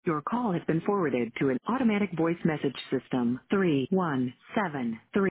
Your call has been forwarded to an automatic voice message system. 3173